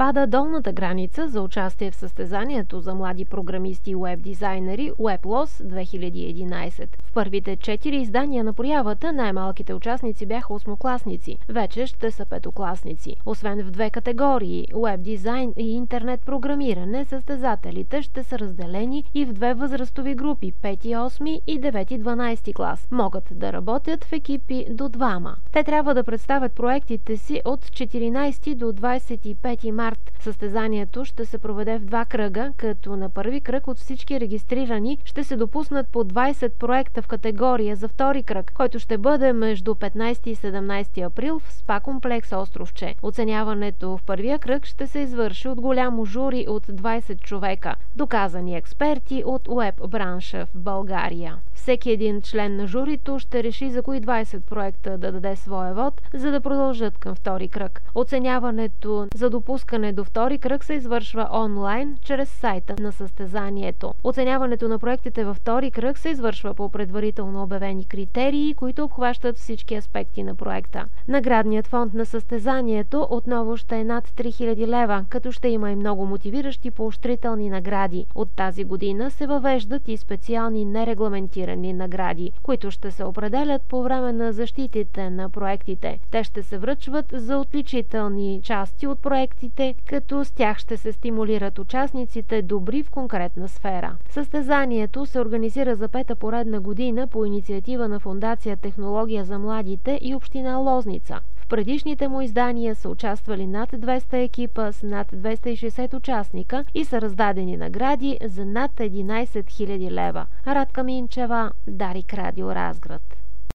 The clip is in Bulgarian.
пада долната граница за участие в състезанието за млади програмисти и уеб-дизайнери WebLos 2011. В първите 4 издания на проявата най-малките участници бяха 8-класници. Вече ще са 5-класници. Освен в 2 категории – уеб-дизайн и интернет програмиране, състезателите ще са разделени и в 2 възрастови групи – 5-8 и 9-12 клас. Могат да работят в екипи до 2. Те трябва да представят проектите си от 14 до 25 март. Състезанието ще се проведе в 2 кръга, като на първи кръг от всички регистрирани ще се допуснат по 20 проекта в категория за втори кръг, който ще бъде между 15 и 17 април в СПА комплекс Островче. Оценяването в първия кръг ще се извърши от голямо жури от 20 човека, доказани експерти от уеб бранша в България. Всеки един член на журито ще реши за кои 20 проекта да даде своя вод, за да продължат към втори кръг. Оценяването за допускане до втори кръг се извършва онлайн чрез сайта на състезанието. Оценяването на проектите във втори кръг се извършва по предварително обявени критерии, които обхващат всички аспекти на проекта. Наградният фонд на състезанието отново ще е над 3000 лева, като ще има и много мотивиращи поощрителни награди. От тази година се въвеждат и специални нерегламентирани награди, които ще се определят по време на защитите на проектите. Те ще се връчват за отличителни части от проектите, като с тях ще се стимулират участниците добри в конкретна сфера. Състезанието се организира за 5-та поредна година по инициатива на Фондация Технология за младите и община Лозница. В предишните му издания са участвали над 200 екипа с над 260 участника и са раздадени награди за над 11 000 лева. Радка Минчева, Дарик Радио Разград.